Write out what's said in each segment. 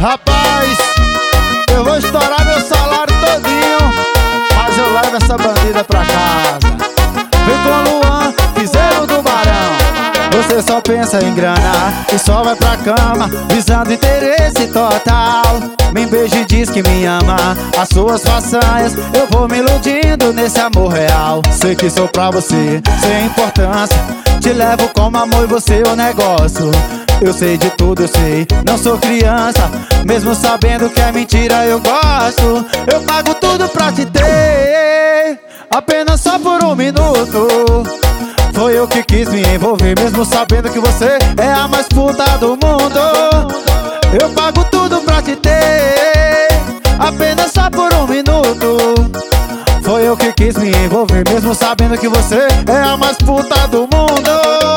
Rapaz, eu vou estourar meu salário todinho, mas eu levo essa bandida pra casa. Vem com Luan, piseiro do Barão. Você só pensa em grana e só vai pra cama visando interesse total. Me beija e diz que me ama, as suas façanhas eu vou me iludindo nesse amor real. Sei que sou pra você, sem importância, te levo como amor e você é o negócio. Eu sei de tudo, eu sei, não sou criança, mesmo sabendo que é mentira eu gosto. Eu pago tudo pra te ter, apenas só por um minuto. Foi eu que quis me envolver, mesmo sabendo que você é a mais puta do mundo. Eu pago tudo pra te ter, apenas só por um minuto. Foi eu que quis me envolver, mesmo sabendo que você é a mais puta do mundo.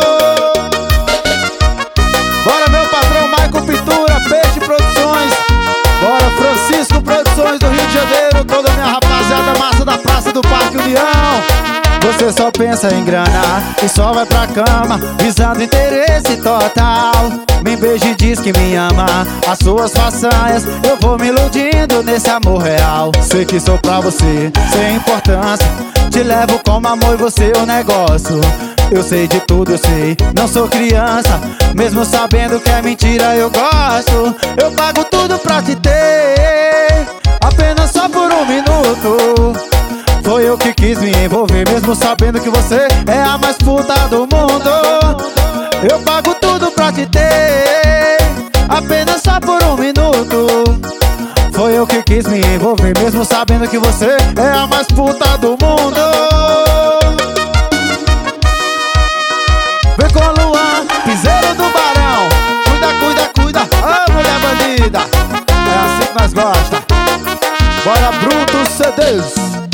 Bora meu patrão Michael Pintura, Peixe Produções. Bora Francisco Produções do Rio de Janeiro. Toda minha rapaziada massa da Praça do Parque União. Você só pensa em grana e só vai pra cama visando interesse total. Me beija e diz que me ama, as suas façanhas eu vou me iludindo nesse amor real. Sei que sou pra você, sem importância, te levo como amor e você é o negócio. Eu sei de tudo, eu sei, não sou criança, mesmo sabendo que é mentira eu gosto. Eu pago tudo pra te ter, apenas só por um minuto. Foi eu que quis me envolver, mesmo sabendo que você é a mais puta do mundo. Eu pago tudo pra te ter, apenas só por um minuto. Foi eu que quis me envolver, mesmo sabendo que você é a mais puta do mundo. Vem com Luan, piseiro do Barão. Cuida, cuida, cuida, ô mulher bandida. É assim que nós gosta. Bora Bruto CDs.